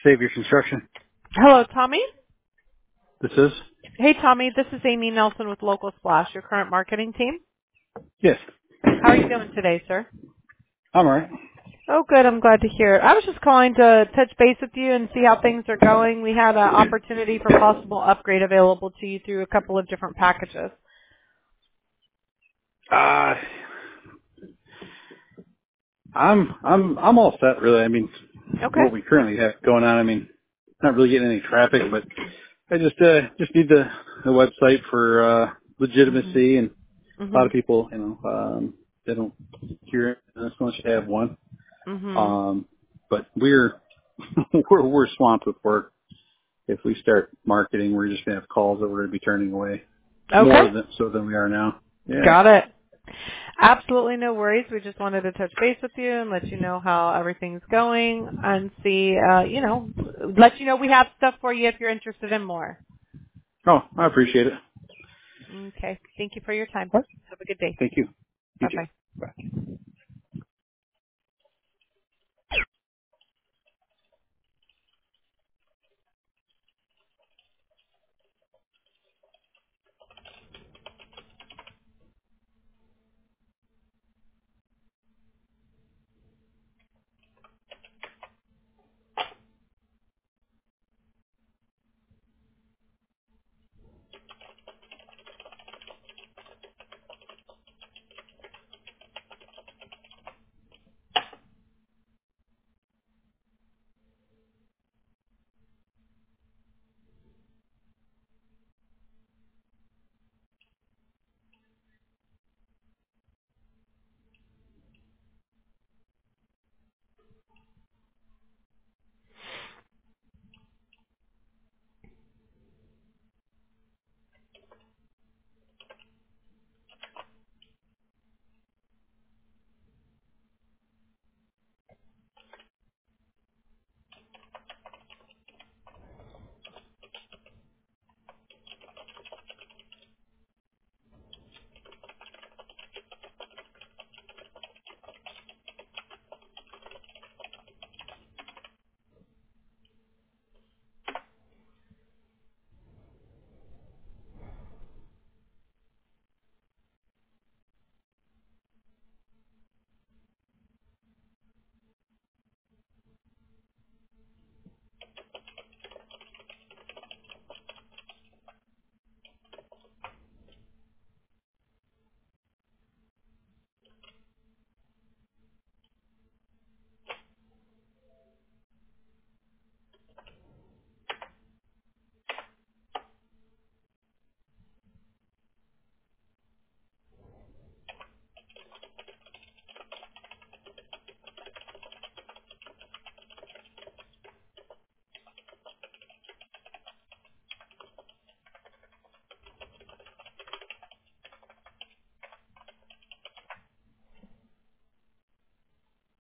Savior Construction. Hello, Tommy. This is? Hey, Tommy. This is Amy Nelson with Local Splash, your current marketing team. Yes. How are you doing today, sir? I'm alright. Oh, good. I'm glad to hear it. I was just calling to touch base with you and see how things are going. We had an opportunity for possible upgrade available to you through a couple of different packages. I'm all set really. I mean, Okay. what we currently have going on, I mean, not really getting any traffic, but I just need the website for, Mhm. legitimacy, and a lot of Mhm. people, they don't hear it unless you have one. Mhm. But we're, we're swamped with work. If we start marketing, we're just going to have calls that we're going to be turning away more Okay. than we are now. Yeah. Got it. Absolutely no worries. We just wanted to touch base with you and let you know how everything's going and see, let you know we have stuff for you if you're interested in more. Oh, I appreciate it. Okay. Thank you for your time. All right. Have a good day. Thank you. You too. Bye-bye. Bye.